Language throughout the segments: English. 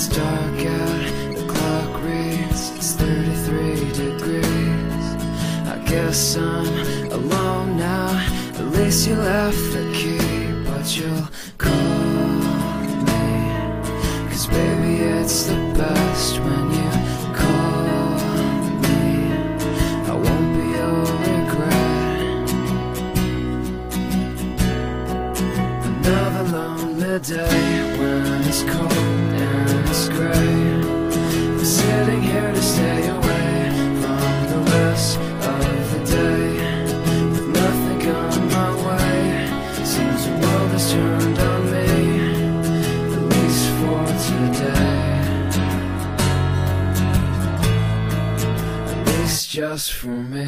It's dark out, the clock reads, it's 33 degrees. I guess I'm alone now, at least you left the key. But you'll call me, 'cause baby it's the best when you call me. I won't be your regret. Another lonely day when it's cold and it's gray. I'm sitting here to stay away from the rest of the day, with nothing on my way. Seems the world has turned on me, at least for today. At least just for me.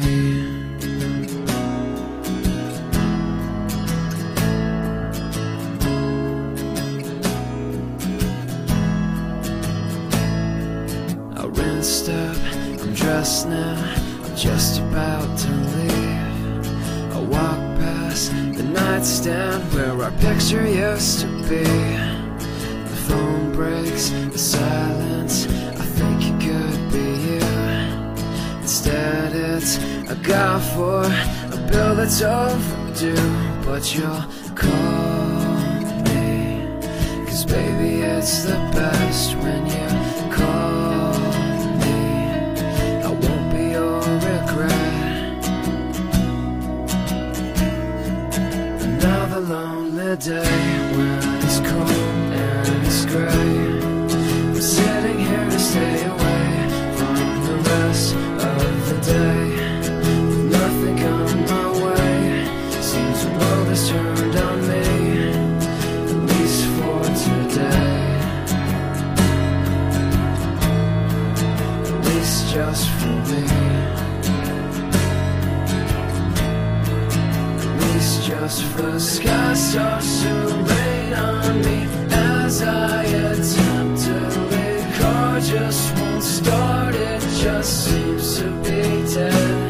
Rinsed up, I'm dressed now, I'm just about to leave. I walk past the nightstand where our picture used to be. The phone breaks, the silence, I think it could be you. Instead it's a guy for a bill that's overdue. But you'll call me, 'cause baby it's the best when you call. Another lonely day when it's cold and it's gray. I'm sitting here to stay away from the rest of the day, with nothing on my way. Seems the world has turned on me, at least for today. At least just for me. Just for the sky starts to rain on me as I attempt to leave. Car just won't start, it just seems to be dead.